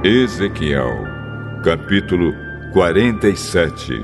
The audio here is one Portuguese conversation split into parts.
Ezequiel, capítulo 47.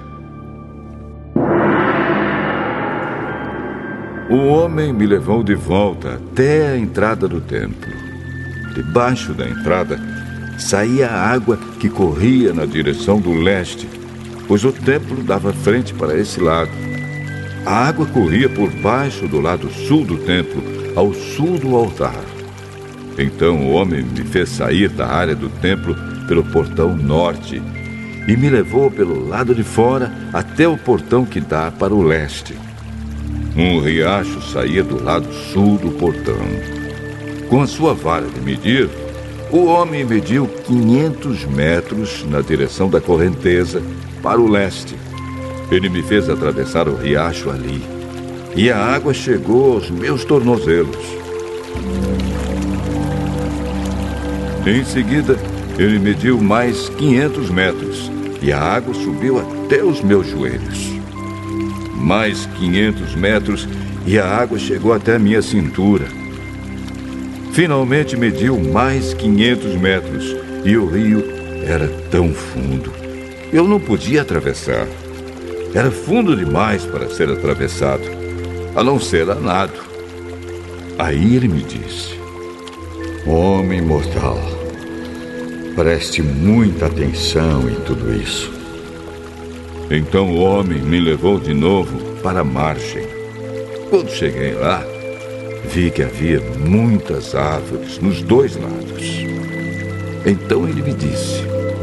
O homem me levou de volta até a entrada do templo. Debaixo da entrada saía a água que corria na direção do leste, pois o templo dava frente para esse lado. A água corria por baixo do lado sul do templo, ao sul do altar. Então o homem me fez sair da área do templo pelo portão norte e me levou pelo lado de fora até o portão que dá para o leste. Um riacho saía do lado sul do portão. Com a sua vara de medir, o homem mediu 500 metros na direção da correnteza para o leste. Ele me fez atravessar o riacho ali, e a água chegou aos meus tornozelos. Em seguida, ele mediu mais 500 metros, e a água subiu até os meus joelhos. Mais 500 metros, e a água chegou até a minha cintura. Finalmente mediu mais 500 metros, e o rio era tão fundo. Eu não podia atravessar. Era fundo demais para ser atravessado, a não ser a nado. Aí ele me disse: Homem mortal, preste muita atenção em tudo isso. Então o homem me levou de novo para a margem. Quando cheguei lá, vi que havia muitas árvores nos dois lados. Então ele me disse: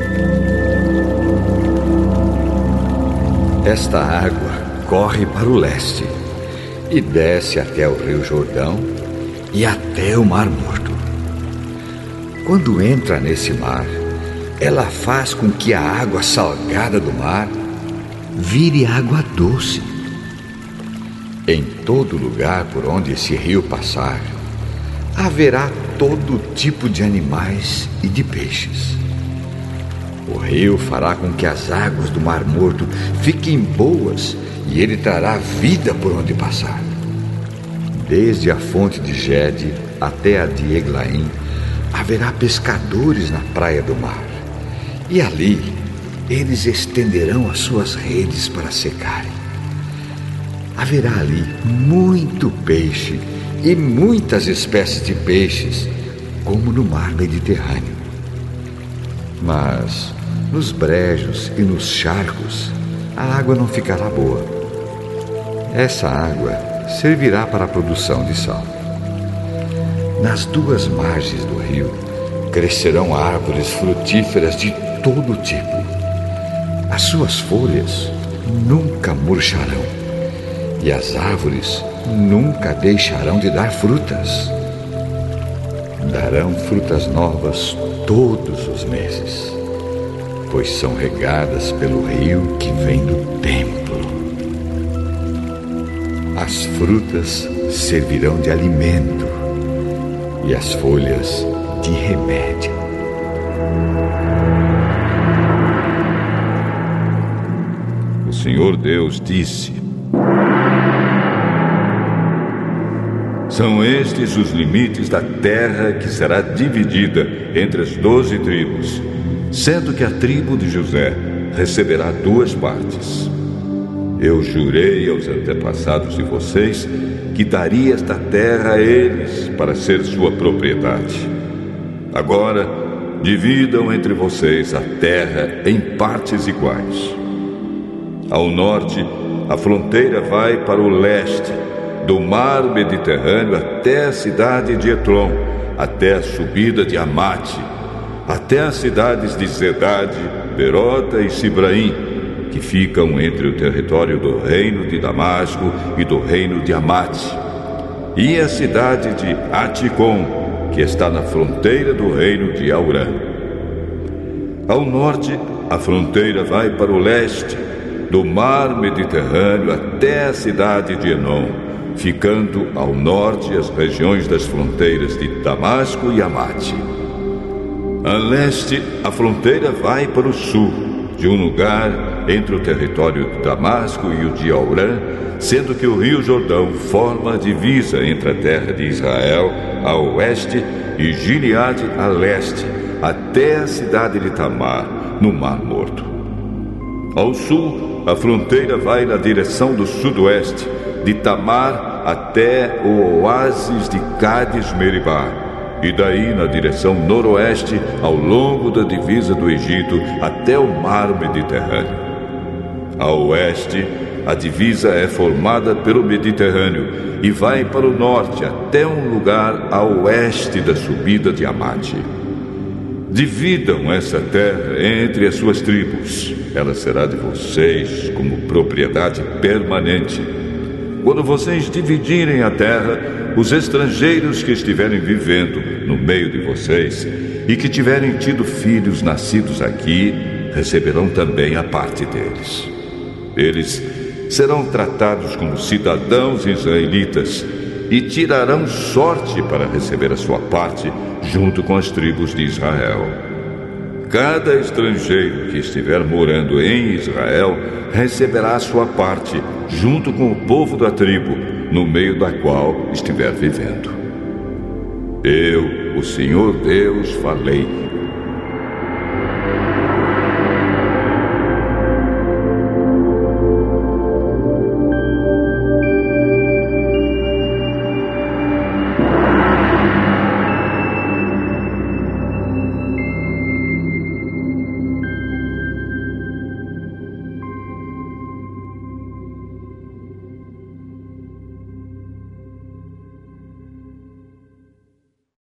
Esta água corre para o leste e desce até o Rio Jordão e até o Mar Morto. Quando entra nesse mar, ela faz com que a água salgada do mar vire água doce. Em todo lugar por onde esse rio passar, haverá todo tipo de animais e de peixes. O rio fará com que as águas do Mar Morto fiquem boas e ele trará vida por onde passar. Desde a fonte de Gede até a de Eglaim, haverá pescadores na praia do mar. E ali eles estenderão as suas redes para secarem. Haverá ali muito peixe e muitas espécies de peixes, como no mar Mediterrâneo. Mas nos brejos e nos charcos a água não ficará boa. Essa água servirá para a produção de sal. Nas duas margens do rio crescerão árvores frutíferas de todo tipo. As suas folhas nunca murcharão e as árvores nunca deixarão de dar frutas. Darão frutas novas todos os meses, pois são regadas pelo rio que vem do templo. As frutas servirão de alimento e as folhas de remédio. O Senhor Deus disse: São estes os limites da terra que será dividida entre as 12 tribos, sendo que a tribo de José receberá 2 partes. Eu jurei aos antepassados de vocês que daria esta terra a eles para ser sua propriedade. Agora, dividam entre vocês a terra em partes iguais. Ao norte, a fronteira vai para o leste, do mar Mediterrâneo até a cidade de Etlon, até a subida de Amate, até as cidades de Zedade, Berota e Sibraim, que ficam entre o território do reino de Damasco e do reino de Amate, e a cidade de Aticom, que está na fronteira do reino de Aurã. Ao norte, a fronteira vai para o leste, do mar Mediterrâneo até a cidade de Enom, ficando ao norte as regiões das fronteiras de Damasco e Amate. A leste, a fronteira vai para o sul, de um lugar entre o território de Damasco e o de Aurã, sendo que o rio Jordão forma a divisa entre a terra de Israel a oeste e Gileade a leste, até a cidade de Tamar, no Mar Morto. Ao sul, a fronteira vai na direção do sudoeste, de Tamar até o oásis de Cádiz-Meribá, e daí na direção noroeste, ao longo da divisa do Egito, até o mar Mediterrâneo. A oeste, a divisa é formada pelo Mediterrâneo e vai para o norte até um lugar a oeste da subida de Amate. Dividam essa terra entre as suas tribos. Ela será de vocês como propriedade permanente. Quando vocês dividirem a terra, os estrangeiros que estiverem vivendo no meio de vocês e que tiverem tido filhos nascidos aqui, receberão também a parte deles. Eles serão tratados como cidadãos israelitas e tirarão sorte para receber a sua parte junto com as tribos de Israel. Cada estrangeiro que estiver morando em Israel receberá a sua parte junto com o povo da tribo, no meio da qual estiver vivendo. Eu, o Senhor Deus, falei